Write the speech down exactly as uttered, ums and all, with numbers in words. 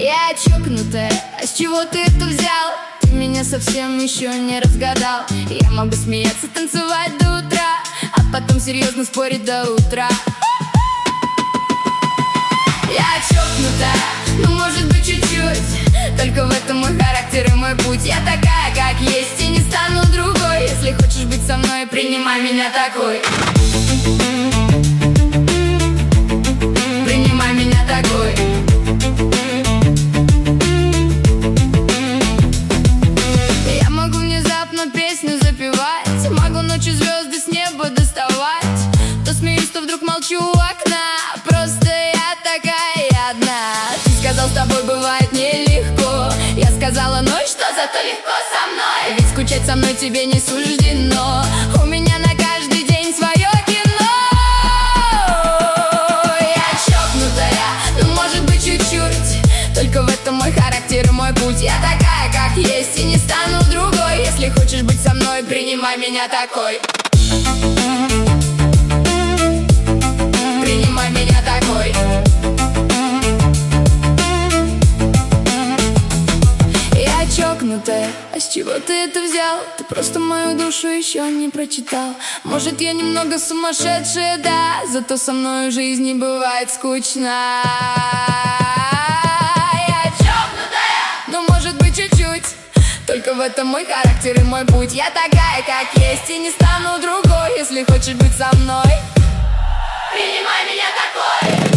Я чокнутая, а с чего ты это взял? Ты меня совсем еще не разгадал. Я могу смеяться, танцевать до утра, а потом серьезно спорить до утра. Я чокнутая, ну может быть чуть-чуть, только в этом мой характер и мой путь. Я такая, как есть, и не стану другой. Если хочешь быть со мной, принимай меня такой. Принимай меня такой. Я могу внезапно песню запевать, могу ночью звезды с неба доставать. То смеюсь, то вдруг молчу у окна, просто я такая одна. Ты сказал, с тобой бывает нелегко, я сказала, ну и что, зато легко со мной. Ведь скучать со мной тебе не суждено, у меня на каждый день свое кино. Я чокнутая, ну может быть чуть-чуть, только в этом мой характер и мой путь. Я такая, как есть, и не стану другой. Если хочешь быть со мной, принимай меня такой. Принимай меня такой. Я чокнутая, а с чего ты это взял? Ты просто мою душу еще не прочитал. Может, я немного сумасшедшая, да, зато со мной в жизни бывает скучно. Я чокнутая, ну может быть чуть-чуть, только в этом мой характер и мой путь. Я такая, как есть, и не стану другой. Если хочешь быть со мной, принимай меня такой.